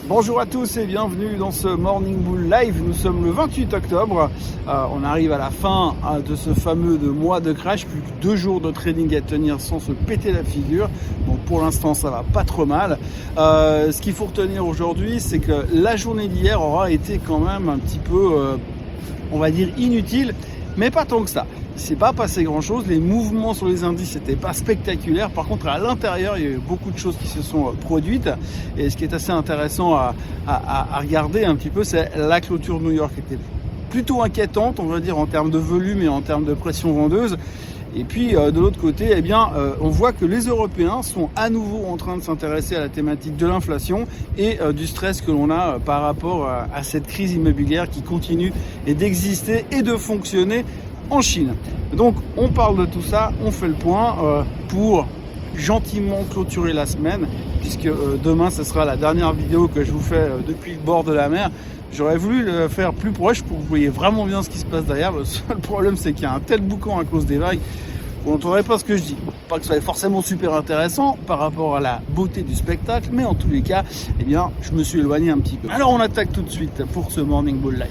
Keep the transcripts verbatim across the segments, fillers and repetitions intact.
Bonjour à tous et bienvenue dans ce Morning Bull Live. Nous sommes le vingt-huit octobre. Euh, on arrive à la fin euh, de ce fameux de mois de crash. Plus que deux jours de trading à tenir sans se péter la figure. Donc pour l'instant, ça va pas trop mal. Euh, ce qu'il faut retenir aujourd'hui, c'est que la journée d'hier aura été quand même un petit peu, euh, on va dire, inutile, mais pas tant que ça. Il ne s'est pas passé grand chose, les mouvements sur les indices n'étaient pas spectaculaires. Par contre, à l'intérieur, il y a eu beaucoup de choses qui se sont produites. Et ce qui est assez intéressant à, à, à regarder un petit peu, c'est la clôture de New York qui était plutôt inquiétante, on va dire, en termes de volume et en termes de pression vendeuse. Et puis euh, de l'autre côté, eh bien, euh, on voit que les Européens sont à nouveau en train de s'intéresser à la thématique de l'inflation et euh, du stress que l'on a euh, par rapport à, à cette crise immobilière qui continue et d'exister et de fonctionner en Chine. Donc on parle de tout ça, on fait le point euh, pour gentiment clôturer la semaine, puisque euh, demain ce sera la dernière vidéo que je vous fais euh, depuis le bord de la mer. J'aurais voulu le faire plus proche pour que vous voyez vraiment bien ce qui se passe derrière. Le seul problème, c'est qu'il y a un tel boucan à cause des vagues, vous n'entendrez pas ce que je dis. Pas que ce soit forcément super intéressant par rapport à la beauté du spectacle, mais en tous les cas, eh bien, je me suis éloigné un petit peu. Alors on attaque tout de suite pour ce Morning Bull Live.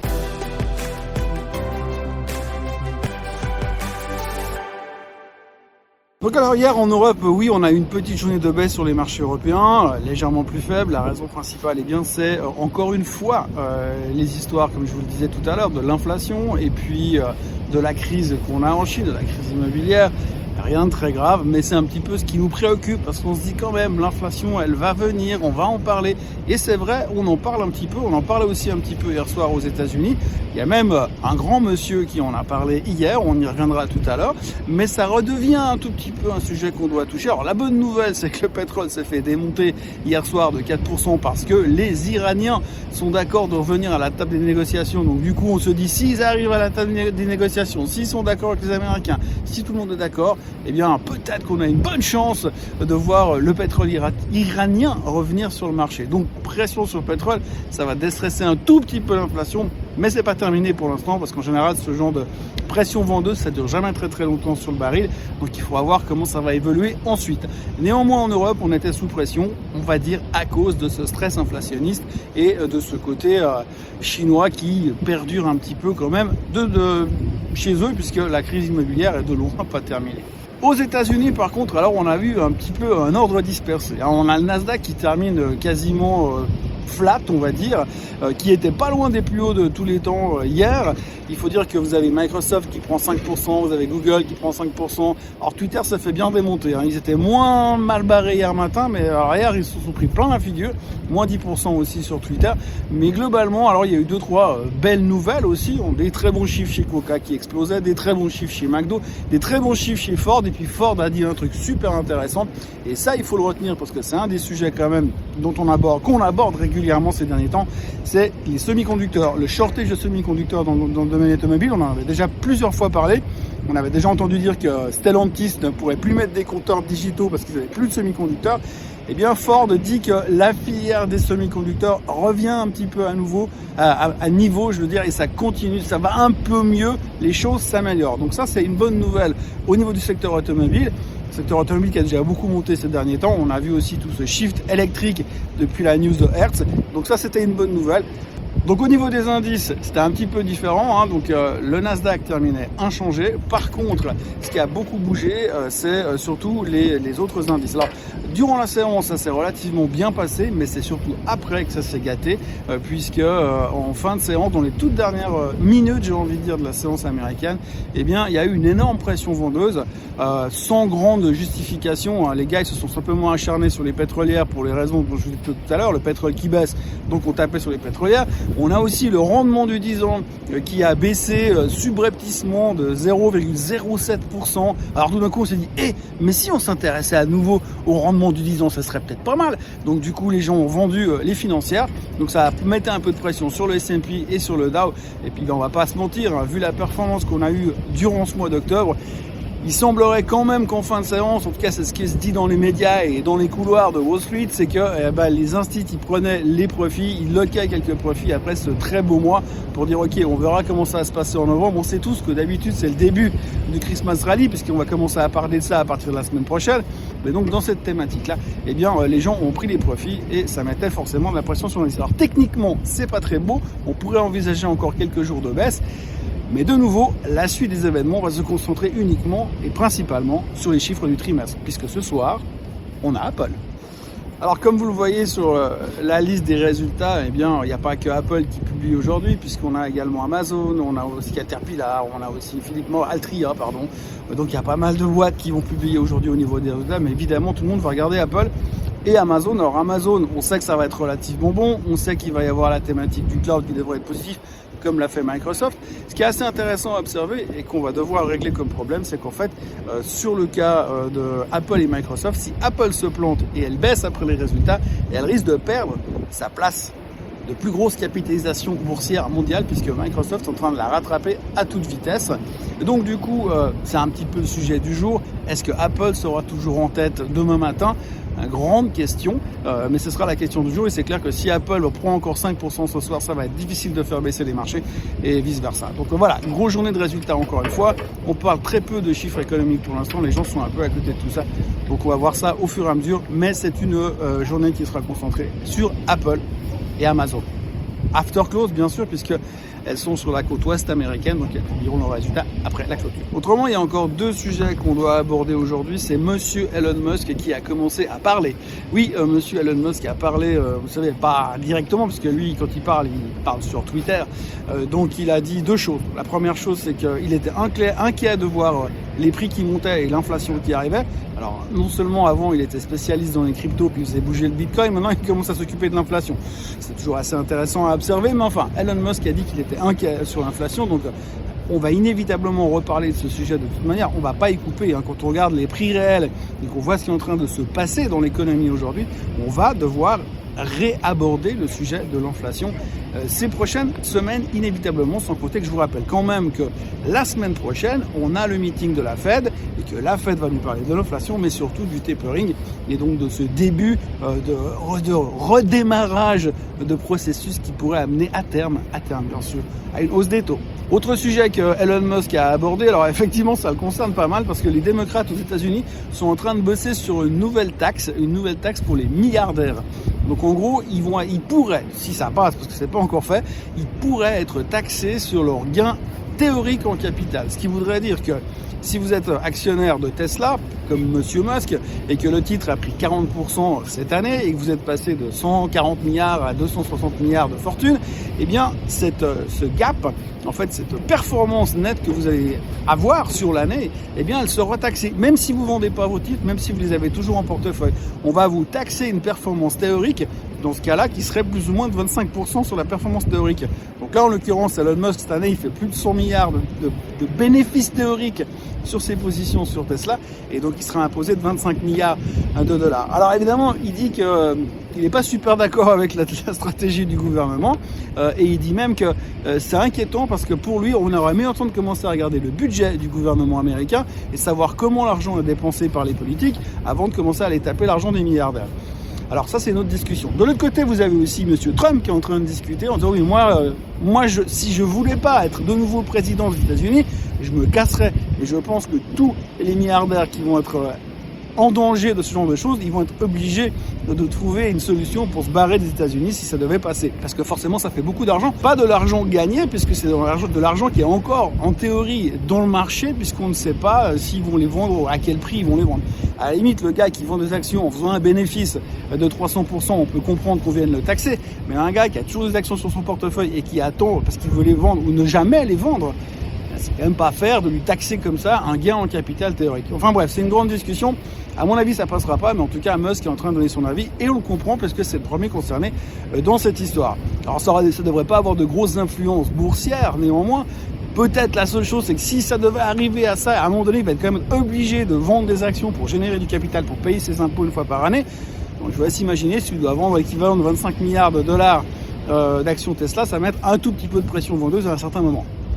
Donc alors hier en Europe, oui, on a eu une petite journée de baisse sur les marchés européens, euh, légèrement plus faible. La raison principale, eh bien, c'est euh, encore une fois euh, les histoires, comme je vous le disais tout à l'heure, de l'inflation et puis euh, de la crise qu'on a en Chine, de la crise immobilière. Rien de très grave, mais c'est un petit peu ce qui nous préoccupe parce qu'on se dit quand même, l'inflation, elle va venir, on va en parler. Et c'est vrai, on en parle un petit peu, on en parlait aussi un petit peu hier soir aux États-Unis. Il y a même un grand monsieur qui en a parlé hier, on y reviendra tout à l'heure, mais ça redevient un tout petit peu un sujet qu'on doit toucher. Alors la bonne nouvelle, c'est que le pétrole s'est fait démonter hier soir de quatre pour cent parce que les Iraniens sont d'accord de revenir à la table des négociations. Donc du coup, on se dit, s'ils arrivent à la table des négociations, s'ils sont d'accord avec les Américains, si tout le monde est d'accord, eh bien peut-être qu'on a une bonne chance de voir le pétrole iranien revenir sur le marché. Donc pression sur le pétrole, ça va déstresser un tout petit peu l'inflation, mais c'est pas terminé pour l'instant parce qu'en général ce genre de pression vendeuse ça dure jamais très très longtemps sur le baril, donc il faudra voir comment ça va évoluer ensuite. Néanmoins en Europe on était sous pression, on va dire à cause de ce stress inflationniste et de ce côté euh, chinois qui perdure un petit peu quand même de, de chez eux puisque la crise immobilière est de loin pas terminée. Aux États-Unis, par contre, alors on a vu un petit peu un ordre dispersé. On a le Nasdaq qui termine quasiment euh, flat, on va dire, euh, qui était pas loin des plus hauts de tous les temps euh, hier. Il faut dire que vous avez Microsoft qui prend cinq pour cent, vous avez Google qui prend cinq pour cent. Alors Twitter, ça fait bien démonter. Hein. Ils étaient moins mal barrés hier matin, mais alors, hier, ils se sont pris plein la figure. Moins dix pour cent aussi sur Twitter. Mais globalement, alors il y a eu deux, trois euh, belles nouvelles aussi. On a des très bons chiffres chez Coca qui explosaient, des très bons chiffres chez McDo, des très bons chiffres chez Ford. Et puis Ford a dit un truc super intéressant. Et ça, il faut le retenir parce que c'est un des sujets quand même dont on aborde, qu'on aborde régulièrement ces derniers temps. C'est les semi-conducteurs, le shortage de semi-conducteurs dans, dans le domaine automobile. On en avait déjà plusieurs fois parlé. On avait déjà entendu dire que Stellantis ne pourrait plus mettre des compteurs digitaux parce qu'ils n'avaient plus de semi-conducteurs. Eh bien, Ford dit que la filière des semi-conducteurs revient un petit peu à nouveau, à, à, à niveau, je veux dire, et ça continue, ça va un peu mieux, les choses s'améliorent. Donc ça, c'est une bonne nouvelle au niveau du secteur automobile. Le secteur automobile qui a déjà beaucoup monté ces derniers temps. On a vu aussi tout ce shift électrique depuis la news de Hertz. Donc ça, c'était une bonne nouvelle. Donc au niveau des indices, c'était un petit peu différent, hein. Donc euh, le Nasdaq terminait inchangé. Par contre, ce qui a beaucoup bougé, euh, c'est euh, surtout les, les autres indices. Alors, durant la séance, ça s'est relativement bien passé, mais c'est surtout après que ça s'est gâté, euh, puisque euh, en fin de séance, dans les toutes dernières euh, minutes, j'ai envie de dire, de la séance américaine, eh bien, il y a eu une énorme pression vendeuse, euh, sans grande justification, hein. Les gars, ils se sont simplement acharnés sur les pétrolières pour les raisons dont je vous ai dit tout à l'heure, le pétrole qui baisse, donc on tapait sur les pétrolières. On a aussi le rendement du dix ans euh, qui a baissé euh, subrepticement de zéro virgule zéro sept pour cent. Alors tout d'un coup on s'est dit, eh, mais si on s'intéressait à nouveau au rendement du dix ans, ça serait peut-être pas mal. Donc du coup les gens ont vendu euh, les financières. Donc ça a mis un peu de pression sur le S and P et sur le Dow. Et puis ben, on va pas se mentir, hein, vu la performance qu'on a eue durant ce mois d'octobre, Il semblerait quand même qu'en fin de séance, en tout cas c'est ce qui se dit dans les médias et dans les couloirs de Wall Street, c'est que eh ben, les instituts ils prenaient les profits, ils loquaient quelques profits après ce très beau mois pour dire ok, on verra comment ça va se passer en novembre. On sait tous que d'habitude c'est le début du Christmas Rally puisqu'on va commencer à parler de ça à partir de la semaine prochaine. Mais donc dans cette thématique-là, eh bien les gens ont pris les profits et ça mettait forcément de la pression sur les. Alors techniquement, c'est pas très beau. On pourrait envisager encore quelques jours de baisse. Mais de nouveau, la suite des événements va se concentrer uniquement et principalement sur les chiffres du trimestre, puisque ce soir, on a Apple. Alors comme vous le voyez sur la liste des résultats, eh bien, il n'y a pas que Apple qui publie aujourd'hui, puisqu'on a également Amazon, on a aussi Caterpillar, on a aussi Philippe Morris, Altria, pardon. Donc il y a pas mal de boîtes qui vont publier aujourd'hui au niveau des résultats, mais évidemment tout le monde va regarder Apple et Amazon. Alors Amazon, on sait que ça va être relativement bon, on sait qu'il va y avoir la thématique du cloud qui devrait être positif, comme l'a fait Microsoft. Ce qui est assez intéressant à observer et qu'on va devoir régler comme problème, c'est qu'en fait, euh, sur le cas euh, de Apple et Microsoft, si Apple se plante et elle baisse après les résultats, elle risque de perdre sa place de plus grosse capitalisation boursière mondiale, puisque Microsoft est en train de la rattraper à toute vitesse. Et donc du coup, euh, c'est un petit peu le sujet du jour. Est-ce que Apple sera toujours en tête demain matin ? Une grande question, euh, mais ce sera la question du jour. Et c'est clair que si Apple prend encore cinq pour cent ce soir, ça va être difficile de faire baisser les marchés et vice versa. Donc voilà, une grosse journée de résultats encore une fois. On parle très peu de chiffres économiques pour l'instant. Les gens sont un peu à côté de tout ça. Donc on va voir ça au fur et à mesure. Mais c'est une euh, journée qui sera concentrée sur Apple et Amazon. After close, bien sûr, puisque elles sont sur la côte ouest américaine, donc elles publieront leurs résultats après la clôture. Autrement, il y a encore deux sujets qu'on doit aborder aujourd'hui. C'est Monsieur Elon Musk qui a commencé à parler. Oui, euh, Monsieur Elon Musk a parlé, euh, vous savez, pas directement, parce que lui, quand il parle, il parle sur Twitter. Euh, donc, il a dit deux choses. La première chose, c'est qu'il était inquiet, inquiet de voir les prix qui montaient et l'inflation qui arrivait. Alors, non seulement avant, il était spécialiste dans les cryptos, puis il faisait bouger le Bitcoin, maintenant, il commence à s'occuper de l'inflation. C'est toujours assez intéressant à observer, mais enfin, Elon Musk a dit qu'il était inquiet sur l'inflation, donc on va inévitablement reparler de ce sujet de toute manière. On ne va pas y couper. Hein. Quand on regarde les prix réels et qu'on voit ce qui est en train de se passer dans l'économie aujourd'hui, on va devoir réaborder le sujet de l'inflation euh, ces prochaines semaines inévitablement, sans compter que je vous rappelle quand même que la semaine prochaine, on a le meeting de la Fed et que la Fed va nous parler de l'inflation, mais surtout du tapering et donc de ce début euh, de, de redémarrage de processus qui pourrait amener à terme, à terme bien sûr, à une hausse des taux. Autre sujet que Elon Musk a abordé, alors effectivement ça le concerne pas mal parce que les démocrates aux États-Unis sont en train de bosser sur une nouvelle taxe, une nouvelle taxe pour les milliardaires. Donc en gros, ils vont, ils pourraient, si ça passe, parce que c'est pas encore fait, ils pourraient être taxés sur leurs gains théoriques en capital. Ce qui voudrait dire que si vous êtes actionnaire de Tesla, comme Monsieur Musk, et que le titre a pris quarante pour cent cette année, et que vous êtes passé de cent quarante milliards à deux cent soixante milliards de fortune, eh bien, cette, ce gap, en fait, cette performance nette que vous allez avoir sur l'année, eh bien, elle sera taxée. Même si vous ne vendez pas vos titres, même si vous les avez toujours en portefeuille, on va vous taxer une performance théorique, dans ce cas-là, qui serait plus ou moins de vingt-cinq pour cent sur la performance théorique. Donc là, en l'occurrence, Elon Musk, cette année, il fait plus de cent milliards de, de, de bénéfices théoriques sur ses positions sur Tesla, et donc il sera imposé de vingt-cinq milliards de dollars. Alors évidemment, il dit que euh, il n'est pas super d'accord avec la, la stratégie du gouvernement, euh, et il dit même que euh, c'est inquiétant parce que pour lui, on aurait meilleur temps de commencer à regarder le budget du gouvernement américain et savoir comment l'argent est dépensé par les politiques avant de commencer à aller taper l'argent des milliardaires. Alors ça, c'est une autre discussion. De l'autre côté, vous avez aussi Monsieur Trump qui est en train de discuter en disant oui, moi, euh, moi je, si je voulais pas être de nouveau président des États-Unis, je me casserais. Et je pense que tous les milliardaires qui vont être euh, en danger de ce genre de choses, ils vont être obligés de, de trouver une solution pour se barrer des États-Unis si ça devait passer. Parce que forcément, ça fait beaucoup d'argent. Pas de l'argent gagné, puisque c'est de l'argent qui est encore, en théorie, dans le marché, puisqu'on ne sait pas s'ils vont les vendre, à quel prix ils vont les vendre. À la limite, le gars qui vend des actions en faisant un bénéfice de trois cents pour cent, on peut comprendre qu'on vienne le taxer. Mais un gars qui a toujours des actions sur son portefeuille et qui attend parce qu'il veut les vendre ou ne jamais les vendre, c'est quand même pas faire de lui taxer comme ça un gain en capital théorique. Enfin bref, c'est une grande discussion. À mon avis, ça passera pas, mais en tout cas, Musk est en train de donner son avis et on le comprend parce que c'est le premier concerné dans cette histoire. Alors ça ne devrait pas avoir de grosses influences boursières, néanmoins. Peut-être la seule chose, c'est que si ça devait arriver à ça, à un moment donné, il va être quand même obligé de vendre des actions pour générer du capital, pour payer ses impôts une fois par année. Donc je vous laisse imaginer, si tu dois vendre l'équivalent de vingt-cinq milliards de dollars euh, d'actions Tesla, ça va mettre un tout petit peu de pression vendeuse à un certain moment.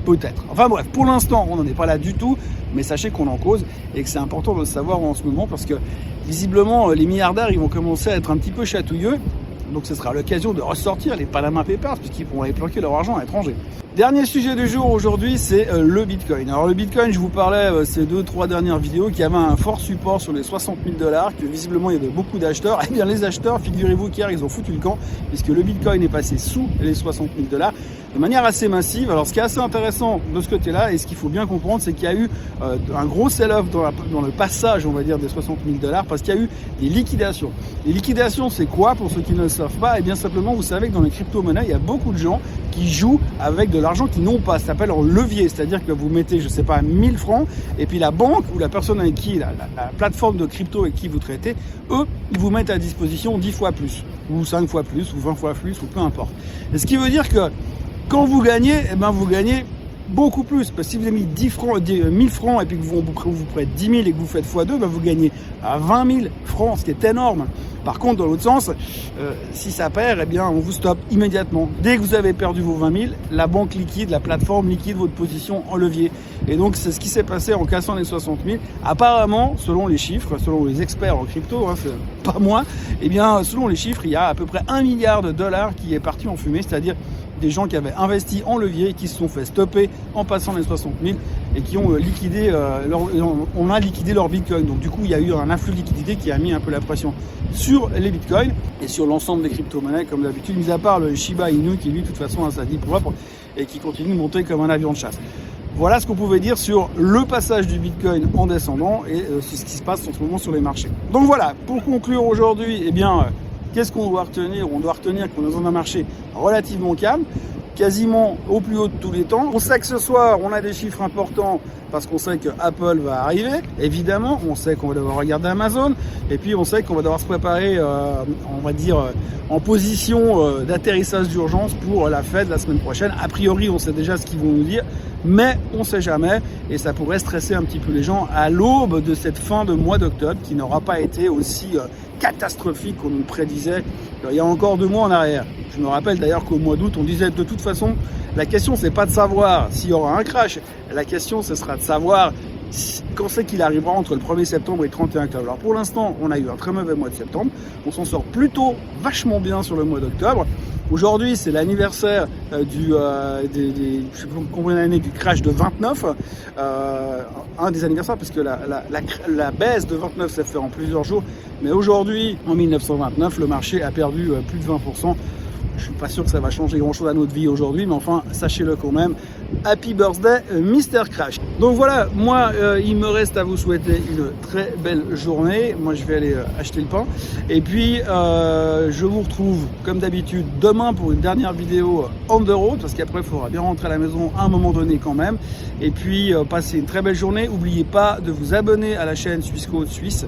peut-être. Enfin bref, pour l'instant, on n'en est pas là du tout, mais sachez qu'on en cause et que c'est important de le savoir en ce moment parce que visiblement, les milliardaires, ils vont commencer à être un petit peu chatouilleux. Donc ce sera l'occasion de ressortir les Panama Papers puisqu'ils pourront aller planquer leur argent à l'étranger. Dernier sujet du jour aujourd'hui, c'est le Bitcoin. Alors le Bitcoin, je vous parlais euh, ces deux, trois dernières vidéos qui avait un fort support sur les soixante mille dollars, que visiblement il y avait beaucoup d'acheteurs. Eh bien les acheteurs, figurez-vous qu'hier ils ont foutu le camp puisque le Bitcoin est passé sous les soixante mille dollars de manière assez massive. Alors ce qui est assez intéressant de ce côté-là et ce qu'il faut bien comprendre, c'est qu'il y a eu euh, un gros sell-off dans, dans le passage, on va dire, des soixante mille dollars parce qu'il y a eu des liquidations. Les liquidations, c'est quoi pour ceux qui ne le savent pas? Eh bien simplement, vous savez que dans les crypto-monnaies, il y a beaucoup de gens qui jouent avec de l'argent qu'ils n'ont pas. Ça s'appelle un levier, c'est-à-dire que vous mettez, je sais pas, mille francs, et puis la banque ou la personne avec qui, la, la, la plateforme de crypto avec qui vous traitez, eux, ils vous mettent à disposition dix fois plus, ou cinq fois plus, ou vingt fois plus, ou peu importe. Et ce qui veut dire que quand vous gagnez, eh ben vous gagnez beaucoup plus, parce que si vous avez mis dix francs, mille francs et puis que vous vous, vous prêtez dix mille et que vous faites fois deux, ben vous gagnez à vingt mille francs, ce qui est énorme. Par contre, dans l'autre sens, euh, si ça perd, eh bien on vous stoppe immédiatement. Dès que vous avez perdu vos vingt mille, la banque liquide, la plateforme liquide votre position en levier. Et donc c'est ce qui s'est passé en cassant les soixante mille. Apparemment, selon les chiffres, selon les experts en crypto, hein, c'est pas moi, eh bien selon les chiffres, il y a à peu près un milliard de dollars qui est parti en fumée, c'est-à-dire des gens qui avaient investi en levier et qui se sont fait stopper en passant les soixante mille et qui ont liquidé euh, leur, on a liquidé leur bitcoin. Donc du coup, il y a eu un afflux de liquidité qui a mis un peu la pression sur les bitcoins et sur l'ensemble des crypto-monnaies comme d'habitude, mis à part le Shiba Inu qui lui, de toute façon, a sa vie propre et qui continue de monter comme un avion de chasse. Voilà ce qu'on pouvait dire sur le passage du Bitcoin en descendant et euh, c'est ce qui se passe en ce moment sur les marchés. Donc voilà, pour conclure aujourd'hui, eh bien, euh, qu'est-ce qu'on doit retenir? On doit retenir qu'on est dans un marché relativement calme, quasiment au plus haut de tous les temps. On sait que ce soir, on a des chiffres importants parce qu'on sait que Apple va arriver. Évidemment, on sait qu'on va devoir regarder Amazon. Et puis, on sait qu'on va devoir se préparer, euh, on va dire, euh, en position euh, d'atterrissage d'urgence pour la Fed la semaine prochaine. A priori, on sait déjà ce qu'ils vont nous dire, mais on ne sait jamais. Et ça pourrait stresser un petit peu les gens à l'aube de cette fin de mois d'octobre qui n'aura pas été aussi euh, catastrophique qu'on nous prédisait il y a encore deux mois en arrière. Je me rappelle d'ailleurs qu'au mois d'août, on disait de toute façon, la question c'est pas de savoir s'il y aura un crash, la question ce sera de savoir quand c'est qu'il arrivera entre le premier septembre et le trente et un octobre. Alors pour l'instant, on a eu un très mauvais mois de septembre, on s'en sort plutôt vachement bien sur le mois d'octobre. Aujourd'hui, c'est l'anniversaire euh, du, euh, des, des, je sais pas combien d'années du crash de vingt-neuf, euh, un des anniversaires, parce que la, la, la, la baisse de vingt-neuf s'est faite en plusieurs jours, mais aujourd'hui, en mille neuf cent vingt-neuf, le marché a perdu euh, plus de vingt pour cent. Je suis pas sûr que ça va changer grand chose à notre vie aujourd'hui, mais enfin, sachez-le quand même. Happy birthday, mister Crash. Donc voilà, moi, euh, il me reste à vous souhaiter une très belle journée. Moi, je vais aller euh, acheter le pain. Et puis, euh, je vous retrouve, comme d'habitude, demain pour une dernière vidéo on the road, parce qu'après, il faudra bien rentrer à la maison à un moment donné quand même. Et puis, euh, passez une très belle journée. N'oubliez pas de vous abonner à la chaîne Suisse Côte Suisse.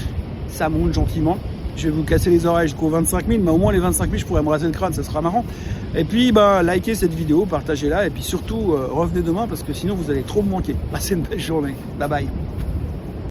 Ça monte gentiment. Je vais vous casser les oreilles jusqu'aux vingt-cinq mille, mais au moins les vingt-cinq mille, je pourrais me raser le crâne, ça sera marrant. Et puis, ben, likez cette vidéo, partagez-la, et puis surtout, euh, revenez demain, parce que sinon, vous allez trop me manquer. Passez une belle journée. Bye bye.